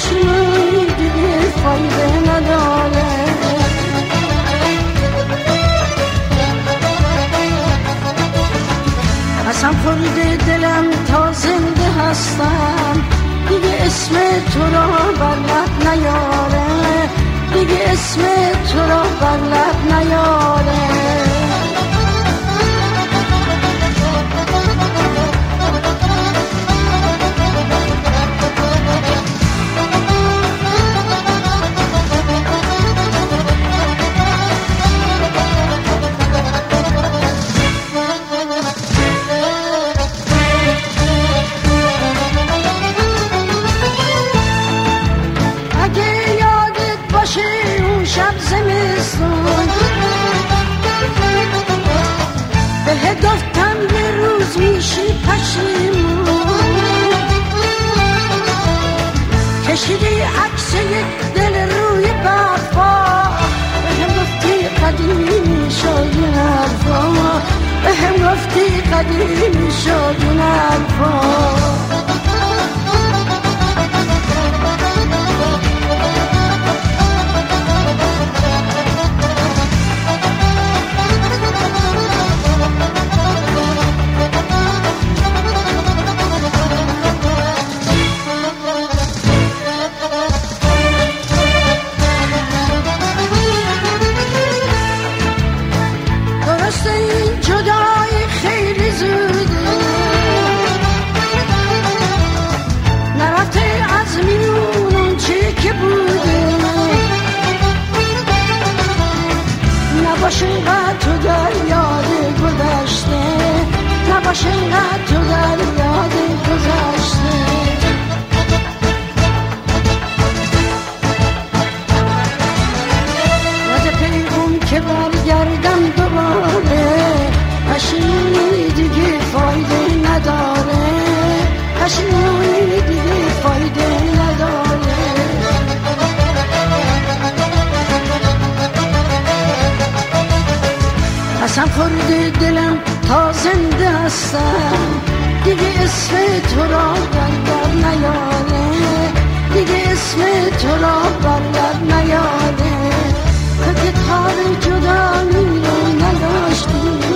پشیمونی دیگه فایده نداره. قسم خورده دلم تا زنده هستم دیگه اسم تو را بر لب نیاره، دیگه اسم تو را بر لب نیاره. بهت گفتم یه روز میشی پشیمون، کشیدی عکس یک دل روی برفا، بهم گفتی قدیمی شد این حرفا، بهم گفتی قدیمی شد این حرفا. نباشه اینقدر تو در یاد گذشته، نباشه اینقدر تو در یاد گذشته. یاد پیغون که برگردم دوباره، پشیمونی دیگه فایده نداره، پشیمونی دیگه فایده نداره. قسم خورده دلم تا زنده هستم دیگه اسم تو را بر لب نیاره، دیگه اسم تو را بر لب نیاره. تو که تاب جدایی رو نداشتی،